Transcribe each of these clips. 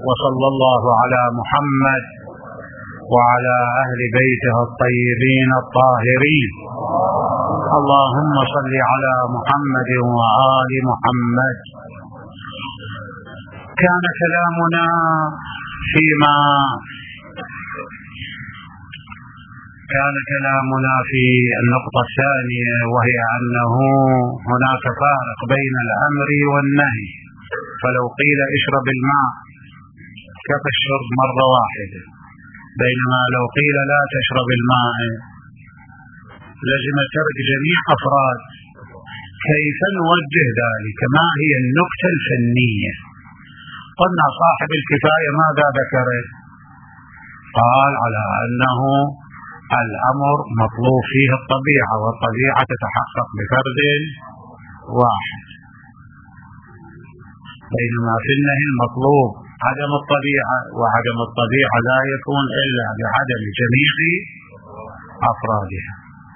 وصلى الله على محمد وعلى أهل بيته الطيبين الطاهرين. اللهم صل على محمد وآل محمد. كان كلامنا في النقطة الثانية، وهي أنه هناك فارق بين الأمر والنهي. فلو قيل اشرب الماء كفى الشرب مرة واحدة، بينما لو قيل لا تشرب الماء لزم ترك جميع أفراد. كيف نوجه ذلك؟ ما هي النكتة الفنية؟ قلنا صاحب الكفاية ماذا ذكر؟ قال على أنه الأمر مطلوب فيه الطبيعة، والطبيعة تتحقق بفرد واحد، بينما في النهي المطلوب عدم الطبيعة، وعدم الطبيعة لا يكون إلا بعدم جميع أفرادها.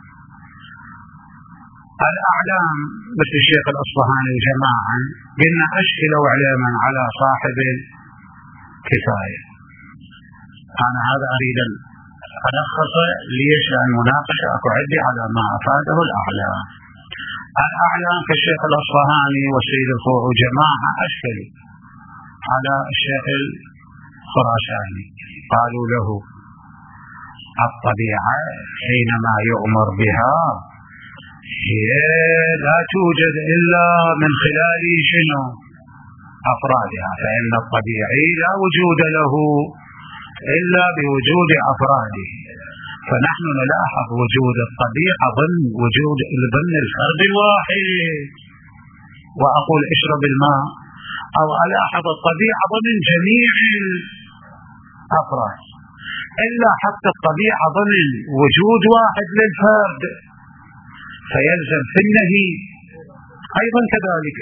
الأعلام مثل الشيخ الأصفهاني وجماعة قلنا أشكلوا علما على صاحب الكفاية. أنا هذا أريد ألخص ليش المناقشة أكو عندي على ما أفاده الأعلام. الأعلام كالشيخ الأصفهاني والسيد الخوع وجماعة أشكلوا على الشيخ الخراساني، قالوا له الطبيعة حينما يؤمر بها هي لا توجد إلا من خلال شنو؟ أفرادها، فإن الطبيعي لا وجود له إلا بوجود أفراده. فنحن نلاحظ وجود الطبيعة ضمن الفرد الواحد، وأقول اشرب الماء، أو ألاحظ الطبيعة ضمن جميع الأفراد، إلا حتى الطبيعة ضمن وجود واحد للفرد، فيلزم في النهي أيضا كذلك.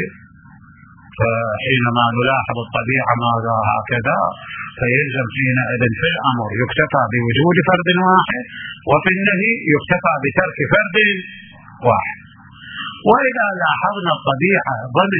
فحينما نلاحظ الطبيعة ماذا هكذا، فيلزم حينئذ في الأمر يكتفى بوجود فرد واحد، وفي النهي يكتفى بترك فرد واحد. وإذا لاحظنا الطبيعة ضمن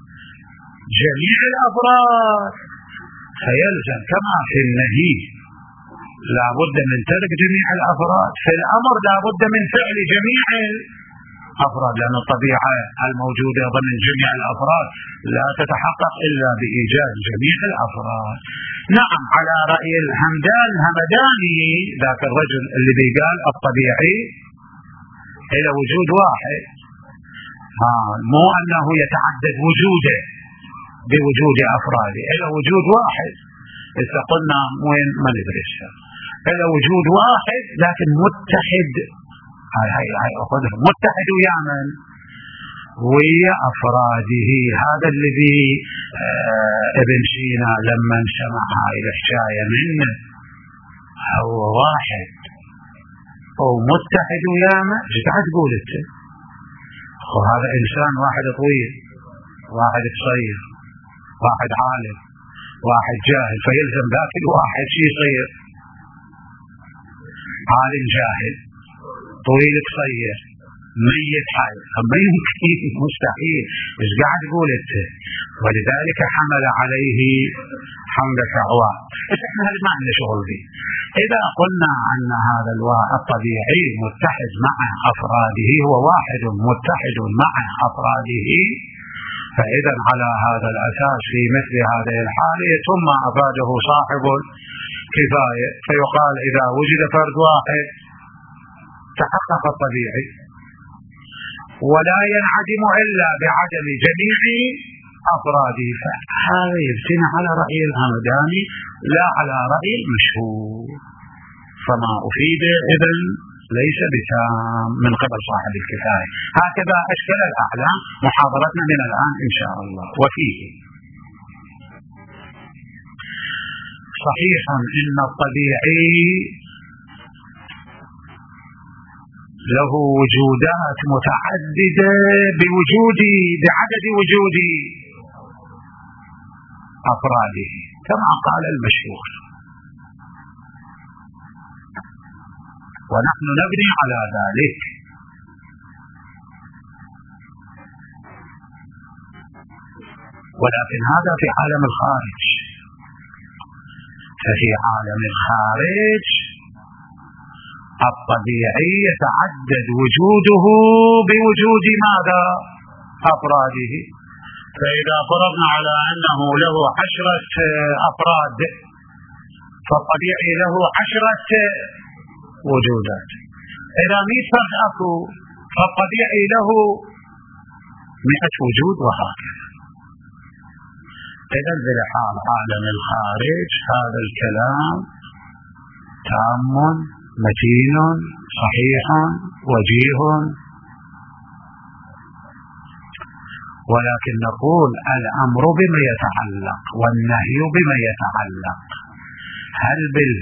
جميع الأفراد فيلزم كما في النهي لا بد من ترك جميع الأفراد، في الأمر لا بد من فعل جميع الأفراد، لأن الطبيعة الموجودة ضمن جميع الأفراد لا تتحقق إلا بإيجاد جميع الأفراد. نعم، على رأي الهمداني ذاك الرجل اللي قال الطبيعي إلى وجود واحد، مو أنه يتعدد وجوده بوجود أفراده، إلى وجود واحد. إذا قلنا وين ما ندرسها، إلى وجود واحد لكن متحد، هاي متحد ويا من؟ ويا أفراده. هذا الذي ابن سينا لما سمع هاي الحكاية منه هو واحد أو متحد ويا من؟ قاعد تقول انت هذا إنسان واحد طويل، واحد قصير، واحد عالم، واحد جاهل، فيلزم ذاك الواحد شيء يصير عالم جاهل طويل قصير ميت حي، ما يمكن، مستحيل. ايش قاعد تقول انت؟ ولذلك حمل عليه حمل شعواء. احنا هذا ما عندنا شغل به. اذا قلنا ان هذا الطبيعي متحد مع افراده، هو واحد متحد مع افراده، فاذا على هذا الاساس في مثل هذه الحاله ثم افاده صاحب الكفايه، فيقال اذا وجد فرد واحد تحقق الطبيعي، ولا ينعدم إلا بعدم جميع أفراده. فهذا يبتنى على رأي الهمداني لا على رأي المشهور، فما أفيد إذن ليس بتام من قبل صاحب الكفاية. هكذا أشكل الأعلام محاضرتنا من الآن إن شاء الله. وفيه صحيح إن الطبيعي له وجودات متعددة بعدد وجود أفراده كما قال المشهور، ونحن نبني على ذلك. ولكن هذا في عالم الخارج. ففي عالم الخارج الطبيعي يتعدد وجوده بوجود ماذا؟ أفراده. فإذا فرضنا على أنه له 10 أفراد فالطبيعي له 10 وجودات. إذا 100 فرد أكو فالطبيعي له 100 وجود وهكذا. إذا بالحال عالم الخارج هذا الكلام تام متين صحيح وجيه، ولكن نقول الأمر بما يتعلق والنهي بما يتعلق، هل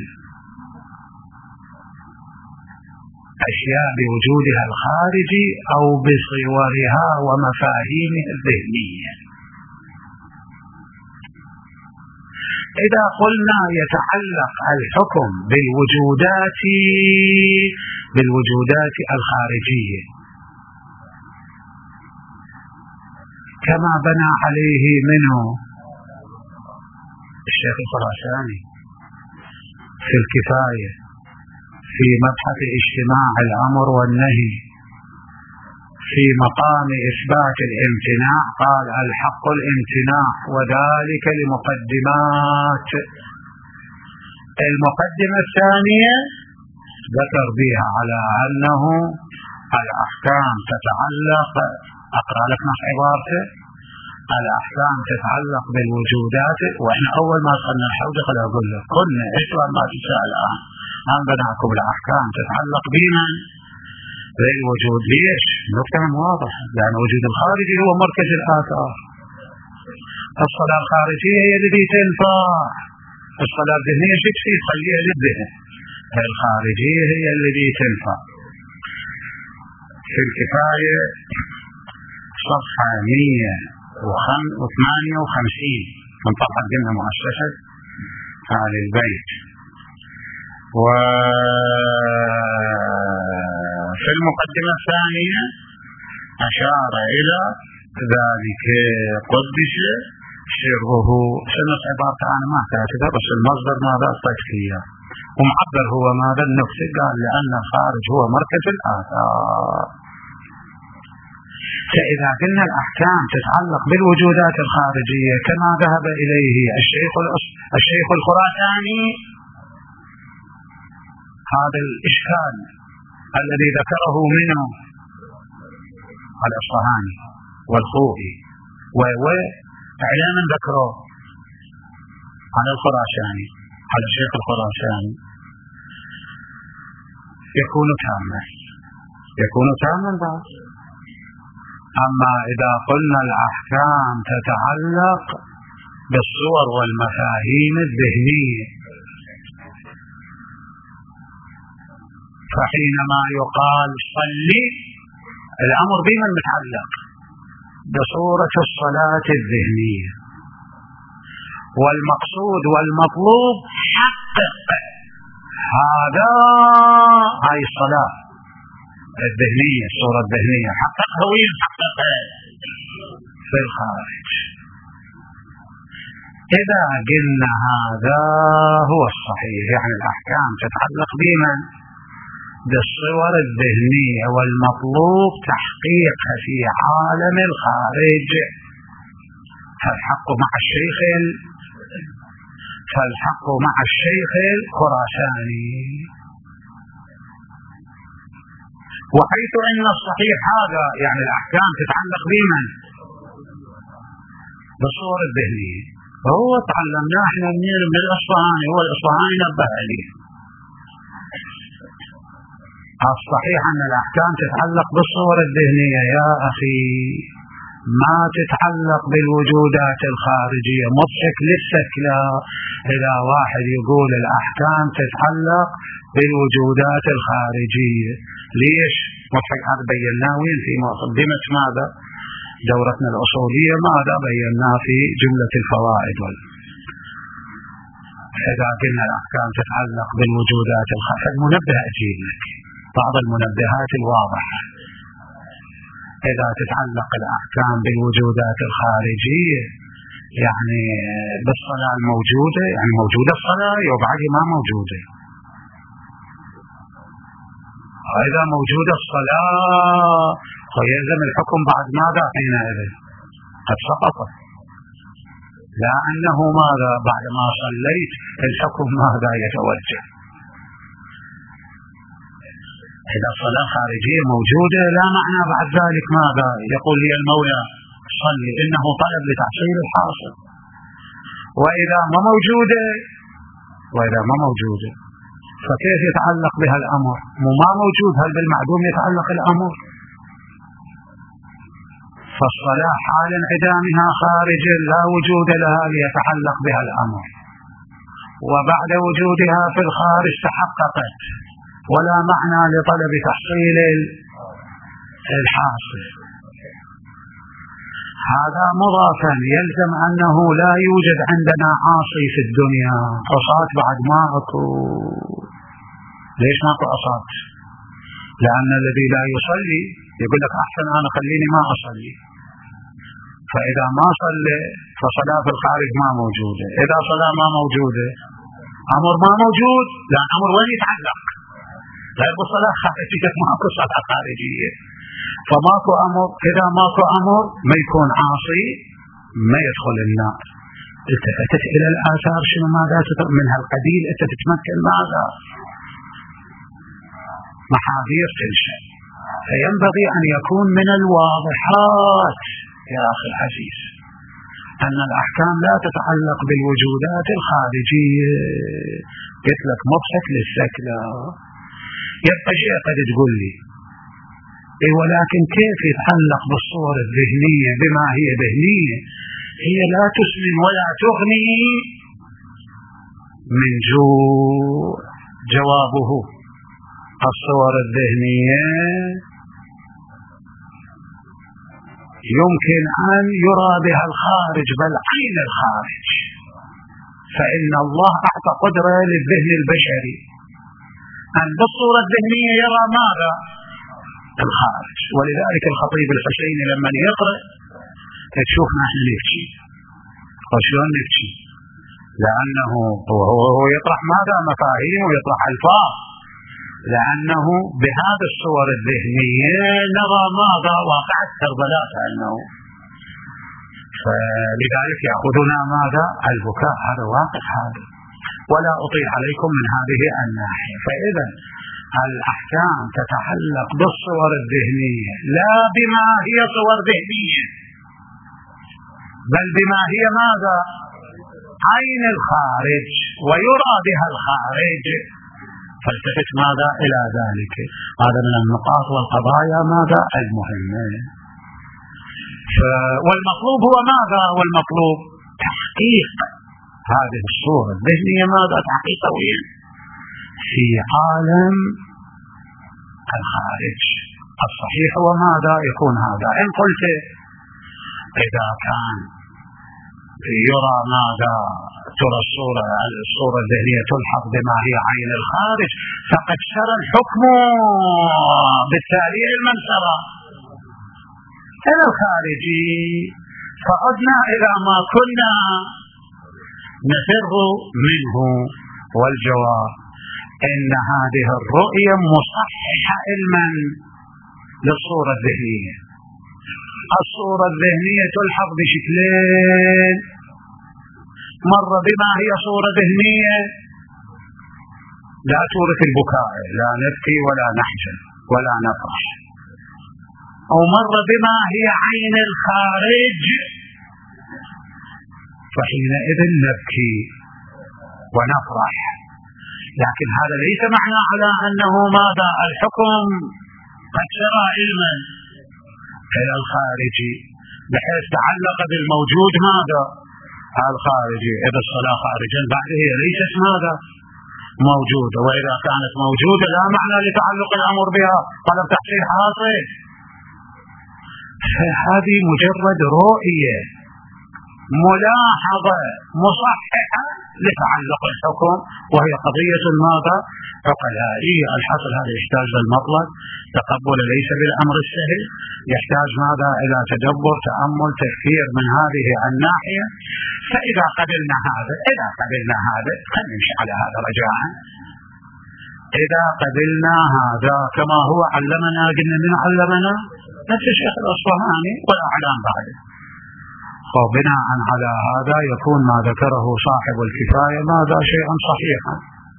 بالأشياء بوجودها الخارجي أو بصورها ومفاهيمها الذهنية؟ إذا قلنا يتعلق الحكم بالوجودات الخارجية كما بنى عليه منه الشيخ الخراساني في الكفاية في مبحث اجتماع الأمر والنهي في مقام إثبات الامتناع، قال الحق الامتناع وذلك لمقدمات. المقدمة الثانية ذكر بها على أنه الأحكام تتعلق، أقرأ لك نص عبارته، الأحكام تتعلق بالوجودات. وإحنا أول ما دخلنا الحوزة خلينا أقول لك قلنا إيش ما تسأل الآن بناكم الأحكام تتعلق بمن؟ بالوجود. ليش؟ نقطة واضحة، لأن وجود الخارجي هو مركز الآثار. الصلاة الخارجية هي التي تنفع، الصلاة الذهنية شكسي خليها للذهن، الخارجية هي التي تنفع. في الكفاية صفحة 158 من طبعا ضمن مؤسسة آل البيت. وفي المقدمة الثانية أشار إلى ذلك قدس سره. سنة عبارة عن ما كاتبه بس المصدر ماذا التكفية ومعبر هو ماذا النفسي، قال لأن الخارج هو مركز الآثار. فإذا قلنا الأحكام تتعلق بالوجودات الخارجية كما ذهب إليه الشيخ الخراساني، هذا الإشكال الذي ذكره منه الأصفهاني والخوئي وإعلاما ذكره على الخراساني على الشيخ الخراساني يكون تاما بعد. أما إذا قلنا الأحكام تتعلق بالصور والمفاهيم الذهنية فحينما يقال صلي الأمر بمن متعلق؟ بصورة الصلاة الذهنية، والمقصود والمطلوب حقق هاي الصلاة الذهنية، الصورة الذهنية حققها وين حققها؟ في الخارج. إذا قلنا هذا هو الصحيح، يعني الأحكام تتعلق بمن؟ بالصور الذهنية، والمطلوب تحقيقها في عالم الخارج. فالحق مع الشيخ الخراساني. وحيث أن الصحيح هذا يعني الأحكام تتعلق بمن؟ بالصور الذهنية. وهو تعلمناه احنا من الأصفهاني، هو الأصفهاني نبه عليه. الصحيح أن الأحكام تتعلق بالصور الذهنية يا أخي، ما تتعلق بالوجودات الخارجية. مضحك لسك لا إذا واحد يقول الأحكام تتعلق بالوجودات الخارجية. ليش مضحك؟ هذا بيناه وين في مقدمة ماذا؟ دورتنا الأصولية. ماذا بيناه في جملة الفوائد. إذا قلنا الأحكام تتعلق بالوجودات الخارجية، المنبه أجيب لك بعض المنبهات الواضحة. إذا تتعلق الأحكام بالوجودات الخارجية يعني بالصلاة الموجودة، يعني موجودة الصلاة وبعدها ما موجودة. وإذا موجودة الصلاة فيلزم الحكم بعد ماذا حينئذ؟ قد سقطت، لا أنه ماذا بعد ما صليت الحكم ماذا يتوجه. إذا الصلاة خارجية موجودة لا معنى بعد ذلك ماذا يقول لي المولى صلي، إنه طلب لتحصيل الحاصل. وإذا ما موجودة فكيف يتعلق بها الأمر؟ ما موجود، هل بالمعدوم يتعلق الأمر؟ فالصلاة حال انعدامها خارج لا وجود لها ليتعلق بها الأمر، وبعد وجودها في الخارج تحققت ولا معنى لطلب تحصيل الحاصل. هذا مضافا يلزم أنه لا يوجد عندنا عاصي في الدنيا. عصاة بعد ما أكو. ليش ماكو عصاة؟ لأن الذي لا يصلي يقول لك أحسن أنا خليني ما أصلي، فإذا ما صلي فصلاة في الخارج ما موجودة. إذا صلاة ما موجودة أمر ما موجود، لأن أمر وين يتعلق؟ لا يقول صلاة خارجية، ماكو صلاة خارجية، فماكو أمر. إذا ماكو أمر ما يكون عاصي ما يدخل النار. التفتت إلى الآثار شنو ماذا من هالقبيل أنت تتمكن ماذا محاذير كل شيء. فينبغي أن يكون من الواضحات يا أخي العزيز أن الأحكام لا تتعلق بالوجودات الخارجية. قلت لك مضحك للسكلة. يبقى شيء قد تقول لي ولكن كيف يتعلق بالصور الذهنية بما هي ذهنية؟ هي لا تسمن ولا تغني من جوع. جوابه الصور الذهنية يمكن أن يرى بها الخارج بل عين الخارج، فإن الله أعطى قدرة للذهن البشري أن بالصورة الذهنية يرى ماذا؟ الخارج. ولذلك الخطيب الحسيني لما يقرأ تشوف نحن نبكي. وشلون نبكي؟ لأنه هو يطرح ماذا؟ مفاهيم ويطرح ألفاظ، لأنه بهذا الصور الذهنية نرى ماذا؟ واقعة كربلاء كأنه. فلذلك يأخذنا ماذا؟ البكاء. هذا واقع هذا، ولا أطيل عليكم من هذه الناحية. فإذا الأحكام تتعلق بالصور الذهنية لا بما هي صور ذهنية، بل بما هي ماذا؟ عين الخارج ويرى بها الخارج. فالتفت ماذا إلى ذلك. هذا من النقاط والقضايا ماذا المهمة. والمطلوب هو ماذا؟ والمطلوب تحقيق هذه الصورة الذهنية ماذا؟ تحقيقيا في عالم الخارج. الصحيح هو ماذا؟ يكون هذا. إن قلت إذا كان يرى ماذا؟ ترى الصورة الذهنية تلحق بما هي عين الخارج، فقد سرى الحكم بالتالي المنسرة إلى الخارجي، فعدنا إلى ما كنا نفر منه. والجواب إن هذه الرؤية مصححة علما للصورة الذهنية. الصورة الذهنية تلحق بشكلين: مرة بما هي صورة ذهنية لا تورث البكاء، لا نبكي ولا نحزن ولا نفرح، ومرة بما هي عين الخارج فحينئذ نبكي ونفرح. لكن هذا ليس معنى على أنه ماذا؟ الحكم قد سرى علما إلى الخارجي بحيث تعلق بالموجود ماذا؟ الخارجي. إذا الصلاة خارجا بعده هي ليست ماذا؟ موجودة. وإذا كانت موجودة لا معنى لتعلق الأمر بها طلب تحصيل حاصل. هذه مجرد رؤية ملاحظة مصححة لتعلق الحكم، وهي قضية ماذا؟ عقلائية. الحصل هذا يحتاج للمطلب، تقبل ليس بالأمر السهل، يحتاج ماذا؟ إلى تدبر، تأمل، تفكير من هذه الناحية. فإذا قبلنا هذا خلينا نمشي على هذا رجاءً. إذا قبلنا هذا كما هو علمنا، قلنا من علمنا؟ نفس الشيخ الأصفهاني ولا أعلام بعده. وبناء على هذا يكون ما ذكره صاحب الكفاية ماذا؟ شيئا صحيحا.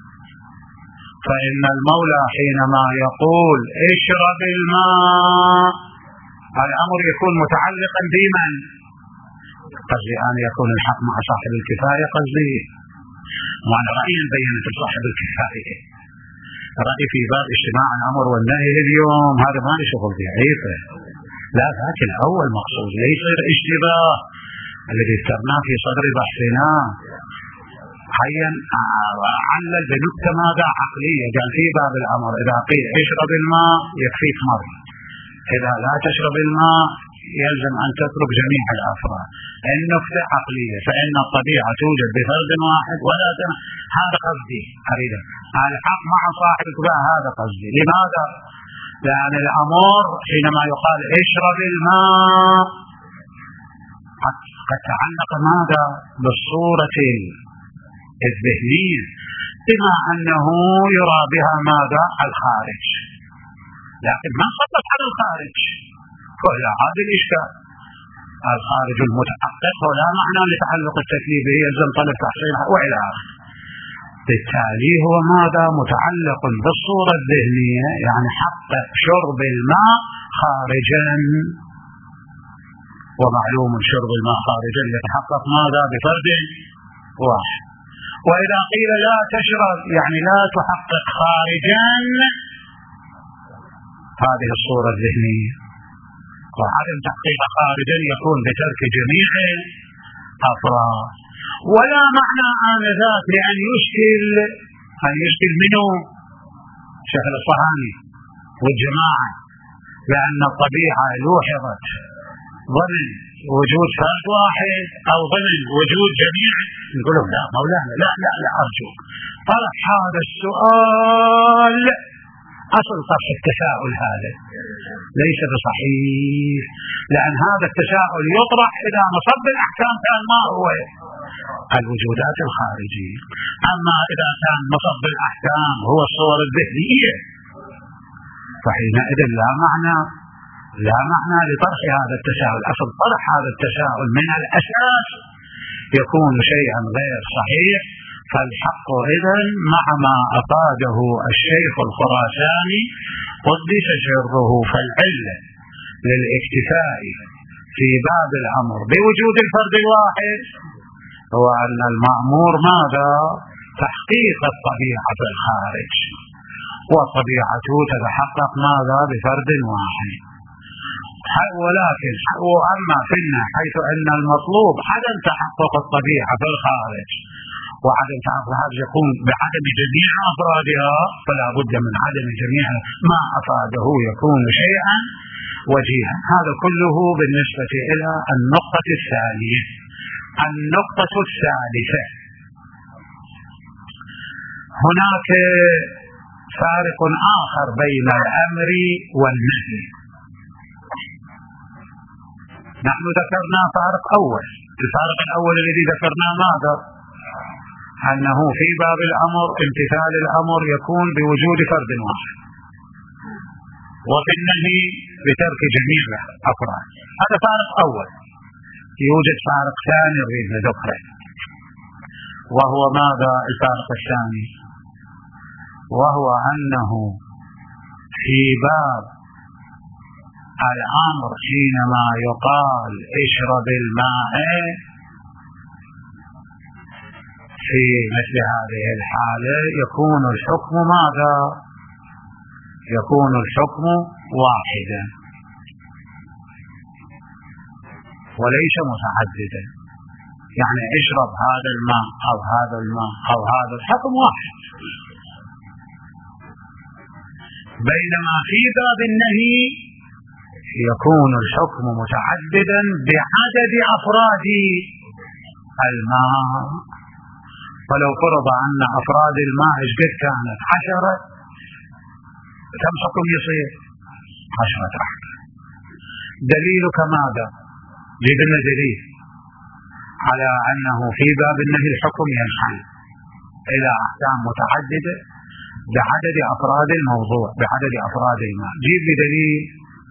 فإن المولى حينما يقول اشرب الماء، الأمر يكون متعلقا بمن؟ قصدي أن يكون الحق مع صاحب الكفاية، قصدي وأنا رأيي بينت صاحب الكفاية، رأي في باب اجتماع الأمر والنهي اليوم هذا ما شغل ضعيفة، لا ذاك الأول مقصود، ليس الاشتباه الذي ذكرناه في صدر بحثنا. حيا علل بنكتة ماذا؟ عقلية. قال في باب الأمر إذا قيل اشرب الماء يكفيك مرة، إذا لا تشرب الماء يلزم أن تترك جميع الأفراد. النكتة عقلية، فإن الطبيعة توجد بفرد واحد ولا هذا قصدي أريده. الحق مع صاحب الكفاية هذا قصدي. لماذا؟ لأن الأمر حينما يقال اشرب الماء قد تعلق ماذا؟ بالصورة الذهنية، بما أنه يرى بها ماذا؟ الخارج، لكن ما صدق على الخارج، ولا هذا الإشكال. الخارج المتحقق ولا معنى لتعلق التكليف به، يلزم طلب تحصيلها وإلى آخره. بالتالي هو ماذا؟ متعلق بالصورة الذهنية، يعني حقق شرب الماء خارجا، ومعلوم شرب الماء خارجا يتحقق ماذا؟ بفرد واحد. وإذا قيل لا تشرب يعني لا تحقق خارجا هذه الصورة الذهنية، وعدم تحقيق خارجا يكون بترك جميع الأفراد. ولا معنى آنذاك لأن يشكل منه شيخ الأصفهاني والجماعة، لأن الطبيعة لوحظت ضمن وجود فرد واحد أو ضمن وجود جميع. نقول لهم لا مولانا لا أرجوك طرح هذا السؤال، أصل طرح التساؤل هذا ليس بصحيح، لأن هذا التساؤل يطرح إذا مصب الأحكام كان ما هو الوجودات الخارجية. أما إذا كان مصب الأحكام هو الصور الذهنية فحينئذ لا معنى لطرح هذا التساؤل. أصل طرح هذا التساؤل من الأساس يكون شيئا غير صحيح. فالحق إذن مع ما أفاده الشيخ الخراساني قدس سره، فالعلة للاكتفاء في باب الأمر بوجود الفرد الواحد هو أن المأمور ماذا؟ تحقيق الطبيعة في الخارج، والطبيعة تتحقق ماذا؟ بفرد واحد. ولكن وأما فينا حيث أن المطلوب عدم تحقق الطبيعة في الخارج، وعدم تحقق الخارج يكون بعدم جميع أفرادها، فلا بد من عدم جميع ما أفاده يكون شيئا وجيها. هذا كله بالنسبة إلى النقطة الثانية. النقطة الثالثة، هناك فارق آخر بين الأمر والنهي. نحن ذكرنا فارق أول، الفارق الأول الذي ذكرناه ماذا؟ أنه في باب الأمر امتثال الأمر يكون بوجود فرد واحد، وفي النهي بترك جميع الأفراد. هذا فارق أول. يوجد فارق ثاني نريد ذكره، وهو ماذا الفارق الثاني؟ وهو أنه في باب الأمر حينما يقال اشرب الماء في مثل هذه الحالة يكون الحكم ماذا؟ يكون الحكم واحدا وليس متعددا، يعني اشرب هذا الماء أو هذا الماء أو هذا، الحكم واحد. بينما في باب النهي يكون الحكم متعددا بعدد أفراده، الماء. ولو فرض أن أفراد الماء قد كانت 10، كم حكم يصير؟ 10 أحكام. دليلك ماذا؟ جبنا دليل على أنه في باب النهي الحكم ينحل إلى أحكام متعددة بعدد أفراد الموضوع، بعدد أفراد الماء. جيب لي دليل.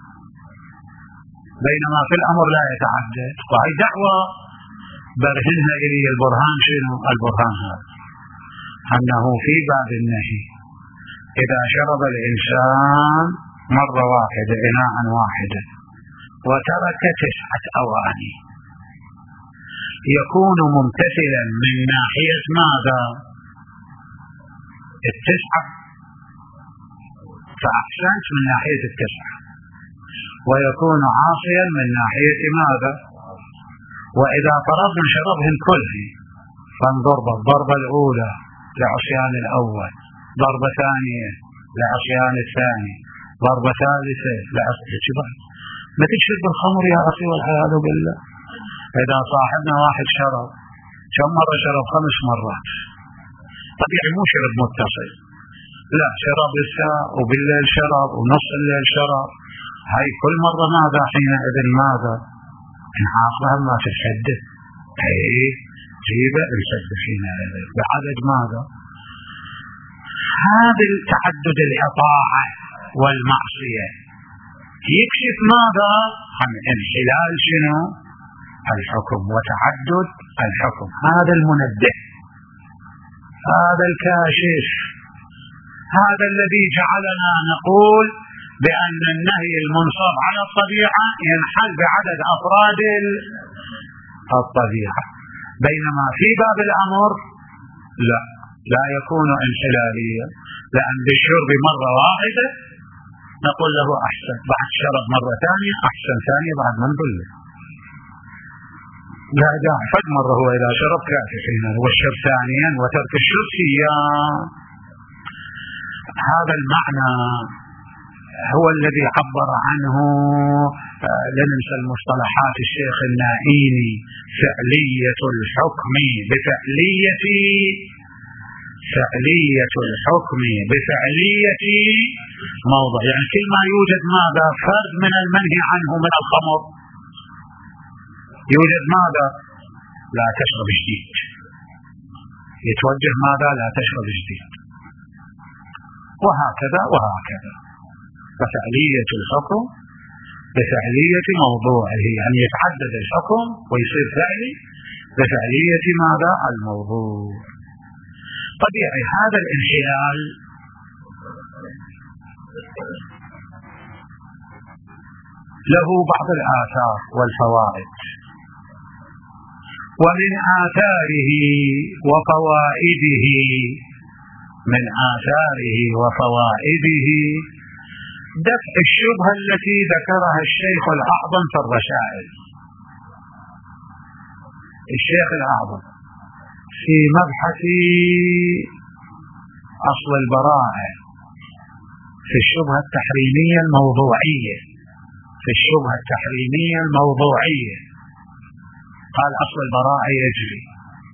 بينما في الأمر لا يتعدد. وهي دعوة برهنها إلي البرهان. شنو البرهان؟ هذا أنه في باب النهي إذا شرب الإنسان مرة واحدة إناء واحدة وترك 9 أواني يكون ممتثلا من ناحية ماذا؟ 9، فأحسنت من ناحية 9، ويكون عاصيا من ناحية ماذا؟ وإذا فرضنا شربهم كلهم فانضرب الضربة الأولى لعصيان الأول، ضربة ثانية لعصيان الثاني، ضربة ثالثة لعصيان. ما تشرب الخمر يا أخي والعياذ بالله. إذا صاحبنا واحد شرب كم مرة شرب؟ 5 مرات. طبيعي مو شرب متصل، لا، شرب الساعة وبالليل شرب ونص الليل شرب. هاي كل مرة ماذا حينئذ؟ ماذا؟ انحاصها ما تتحدث. اي جيبه الحد حينئذ بعدد ماذا؟ هذا التعدد الإطاعة والمعصية يكشف ماذا؟ عن انحلال شنو؟ الحكم وتعدد الحكم. هذا المنبه، هذا الكاشف، هذا الذي جعلنا نقول بأن النهي المنصب على الطبيعة ينحل بعدد أفراد الطبيعة، بينما في باب الأمر لا يكون انحلاليا، لأن بالشرب مرة واحدة نقول له أحسن، بعد شرب مرة ثانية أحسن، ثانية بعد ما نقول له لا داعي، فد مرة هو إذا شرب كافي حينئذ، والشرب ثانيا وترك الشرب سيان. هذا المعنى هو الذي عبر عنه لا ننسى المصطلحات الشيخ النائيني، فعلية الحكم بفعلية موضع. يعني كل ما يوجد ماذا؟ فرد من المنهي عنه من الخمر، يوجد ماذا؟ لا تشرب جديد، يتوجه ماذا؟ لا تشرب جديد، وهكذا وهكذا. ففعلية الحكم بفعلية موضوعه، يعني يتعدد الحكم ويصير فعلي بفعلية ماذا؟ الموضوع. طبيعي هذا الانحلال له بعض الآثار والفوائد، ومن آثاره وفوائده دفع الشبهة التي ذكرها الشيخ الأعظم في الرسائل. الشيخ الأعظم في مبحث أصل البراءة في الشبهة التحريمية الموضوعية، قال أصل البراءة يجري،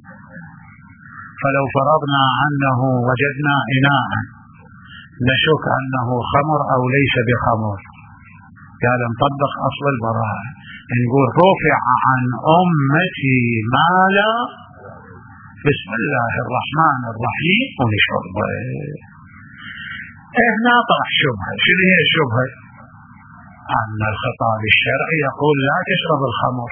فلو فرضنا أنه وجدنا إناء نشك أنه خمر أو ليس بخمر، قال نطبق أصل البراءة، نقول رفع عن أمتي ما لا بسم الله الرحمن الرحيم ونشرب. هنا طرح شبهة. شنو هي الشبهة؟ أن الخطاب الشرعي يقول لا تشرب الخمر،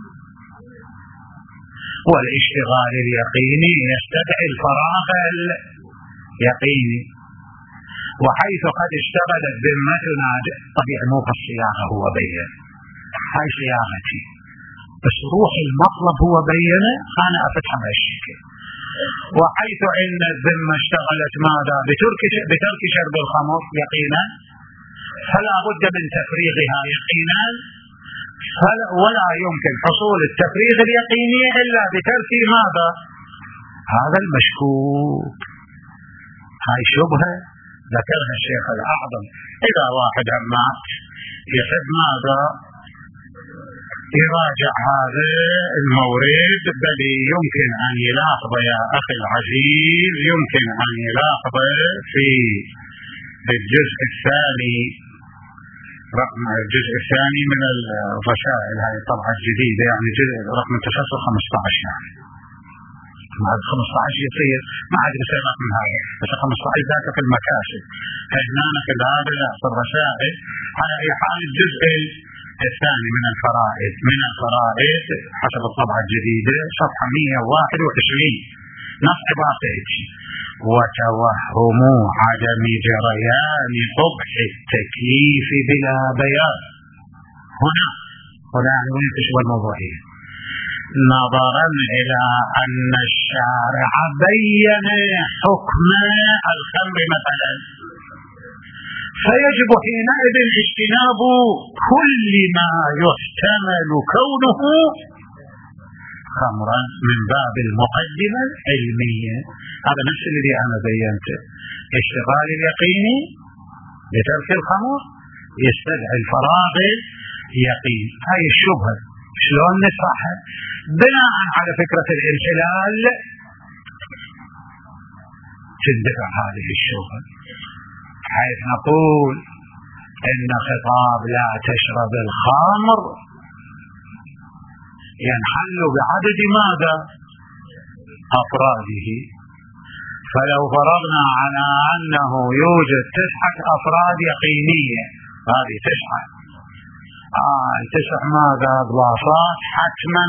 والاشتغال اليقيني يستدعي الفراغ اليقيني، وحيث قد اشتغلت ذمتنا طبيعي مو بالصياغة هو بين، هاي صياغتي بس روح المطلب هو بينه، أنا أفتح بهالشكل. وحيث أن الذمة اشتغلت ماذا؟ بترك شرب الخمر يقينا، فلا بد من تفريغها يقينا، ولا يمكن حصول التفريغ اليقيني إلا بترك ماذا؟ هذا المشكوك. هاي شبهة ذكرها الشيخ الأعظم. إذا واحد مات يحب ماذا؟ يراجع هذا المورد. بل يمكن أن يلاحظ يا أخي العزيز، يمكن أن يلاحظ في الجزء الثاني، رقم الجزء الثاني من الرسائل، هذه الطبعة الجديدة، يعني رقم التخصص 15. يعني بعد 15 يصير ما عاد يصير رقم هذا، بس 15 ذاك في المكاسب. هنا في هذا في الرسائل. على أي حال الجزء الثاني من الفرائض حسب الطبعة الجديدة صفحة 121 نص عبارتين: وتوهم عدم جريان قبح التكليف بلا بيان. هنا يعني وين تشبه الموضوعية؟ نظرا إلى أن الشارع بين حكم الخمر مثلا، فيجب حينئذ اجتناب كل ما يحتمل كونه خمرا من باب المقدمة العلمية. هذا نفس الذي أنا بينته. اشتغال اليقين بترك الخمر يستدعي الفراغ اليقين. هاي الشبهة شلون نشرحها؟ بناء على فكرة الانحلال تندفع هذه الشبهة، حيث نقول إن خطاب لا تشرب الخمر ينحل بعدد ماذا؟ أفراده. فلو فرضنا على أنه يوجد 9 أفراد يقينية، هذه 9 9 ماذا؟ ضوافات حتما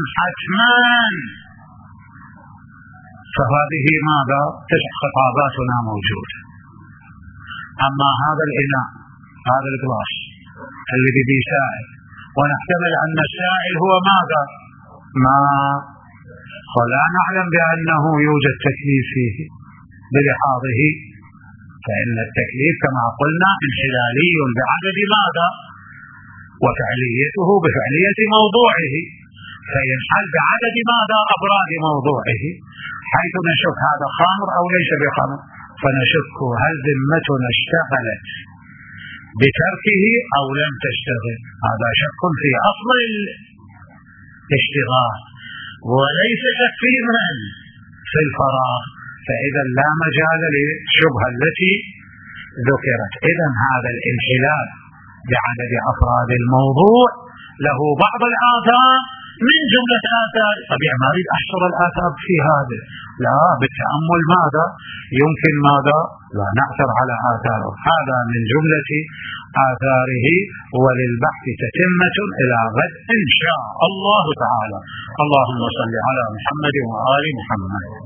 فهذه ماذا؟ 9 خطاباتنا موجودة. أما هذا الإناء، هذا الجلاس الذي بيسائل، ونحتمل أن السائل هو ماذا؟ ماء، ولا نعلم بأنه يوجد تكليف فيه بلحاظه، فإن التكليف كما قلنا انحلالي بعدد ماذا؟ وفعليته بفعلية موضوعه، فينحل بعدد ماذا؟ أفراد موضوعه، حيث نشك هذا خمر أو ليس بخمر، فنشك هل ذمتنا اشتغلت بتركه أو لم تشتغل. هذا شك في أصل الاشتغال، وليس شك في الفراغ، فإذا لا مجال للشبهة التي ذكرت. إذن هذا الانحلال بعدد أفراد الموضوع له بعض الآثار من جملة آثار. طبيعي ما أريد أحصر الآثار في هذا، لا، بالتأمل ماذا يمكن ماذا لا نعثر على آثاره. هذا من جملة آثاره، وللبحث تتمة إلى غد إن شاء الله تعالى. اللهم صل على محمد وآل محمد.